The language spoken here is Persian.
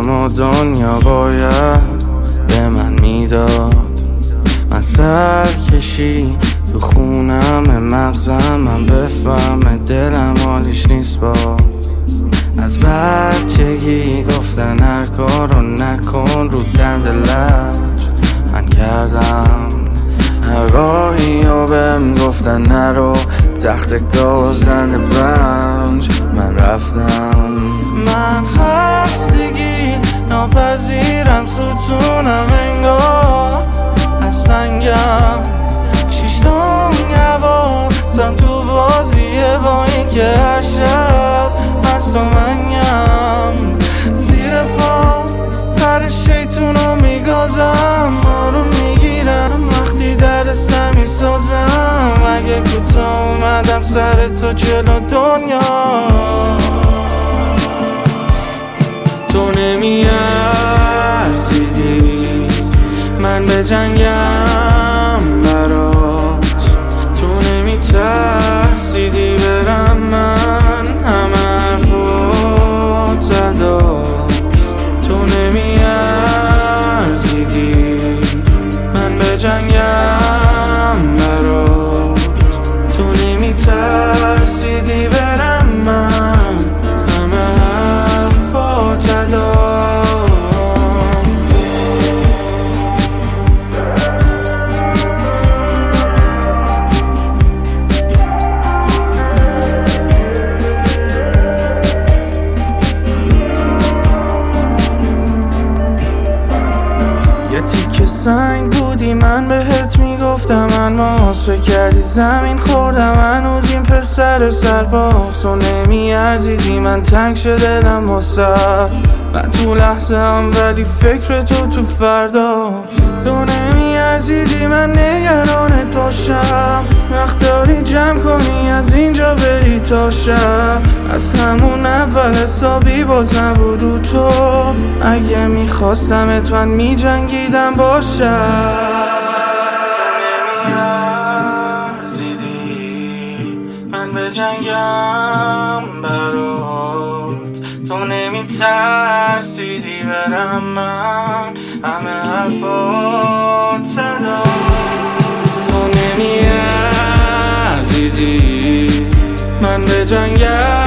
اما دنیا باید به من میداد. من سرکشی تو خونم مغزم، من بفهم دلم حالیش نیست با. از بچگی گفتن هر کارو نکن رو دند لج من کردم. هر راهی رو بهم گفتن نرو تخت گازدن بنج من رفتم. من خستگی ناپذیرم، ستونم انگار از سنگم. شیشتون نوازم تو بازیه با این که هر شب مست و منیم. زیر پا پر شیطونو میگازم، آروم میگیرم وقتی درد سر میسازم. اگه کوتاه اومدم سر تو جلو دنیا، تو نمیارزیدی من به جنگم برات. تو نمیترسیدی برم من همه حرفات زداد. تو نمیارزیدی من به جنگم برات. تو نمیترسیدی برم من همه حرفات زداد. که سنگ بودی من بهت میگفتم، اما فکر کردی زمین خوردم. هنوز این پسر سرباز تو نمیارزیدی، من تنگ شده دلم واسد. من تو لحظه هم ولی فکر تو فرداست. تو نمیارزیدی من نگرانت باشم، وقت داری جمع کنی از اینجا بری تا شب. از همون اول حسابی باز نبود رو تو، اگه میخواستمت من میجنگیدم باشم. نمیارزیدی من به جنگم برات. تو نمیترسیدی برم من همه حرفات زداد. تو نمیارزیدی من به جنگم